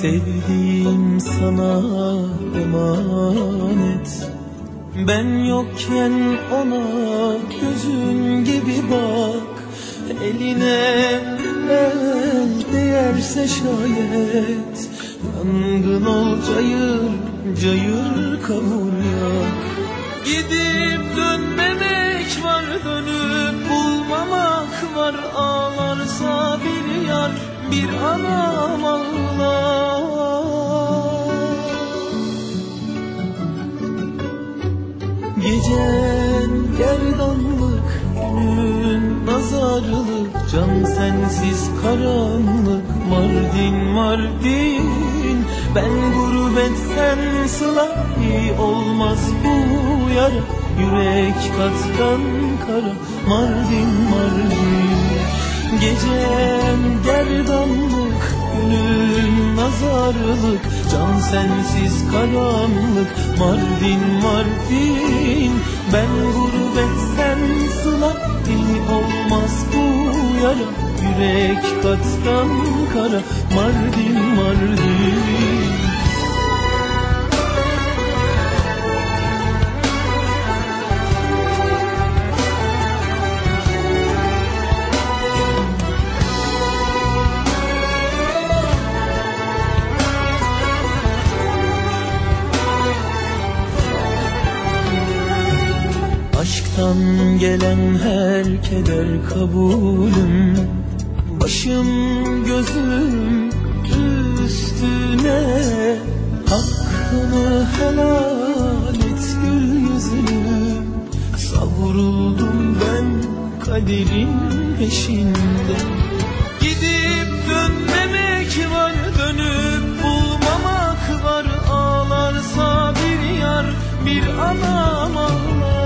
Sevdiğim sana emanet. Ben yokken ona gözün gibi bak. Eline el değerse şayet, yangın ol cayır cayır kavur yak. Gidip dönmemek var, dönüp bulmamak var. Ağlarsa bir yar, bir anam ağlar. Gecen gerdanlık, günün nazarlık. Can sensiz karanlık, Mardin Mardin. Ben gurbet sen sıla, iyi olmaz bu yara. Yürek kattan kara, Mardin Mardin. Gecem gerdanlık, günün nazarlık. Can sensiz karanlık, Mardin Mardin. Ben gurbet sen sıla, iyi olmaz bu yara. Yürek kattan kara, Mardin Mardin. Aşktan gelen her keder kabulüm. Başım gözüm üstüne, hakkını helal et gül yüzlüm. Savruldum ben kaderin peşinde. Gidip dönmemek var, dönüp bulmamak var. Ağlarsa bir yar, bir anam ağlar.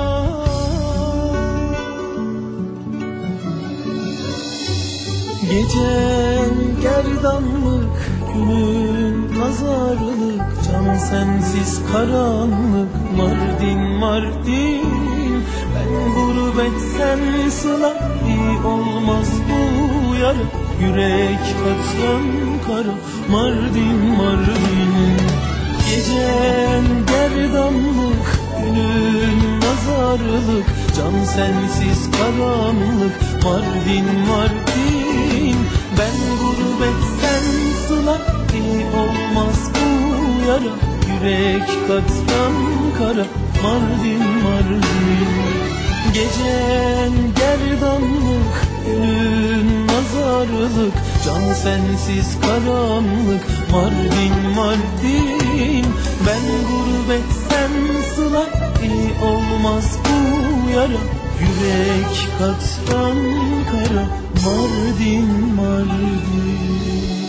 Gecen gerdanlık, günün nazarlık. Can sensiz karanlık, Mardin Mardin. Ben gurbet sen sıla, iyi olmaz bu yara. Yürek katran kara, Mardin Mardin. Gecen gerdanlık, günün nazarlık. Can sensiz karanlık, Mardin Mardin. Ben gurbet sen sıla, iyi olmaz bu yara. Yürek katran kara, Mardin Mardin. Gecen gerdanlık, günün nazarlık. Can sensiz karanlık, Mardin Mardin. Ben gurbet sen sıla, iyi olmaz bu yara. Yürek katran kara, Mardin Mardin.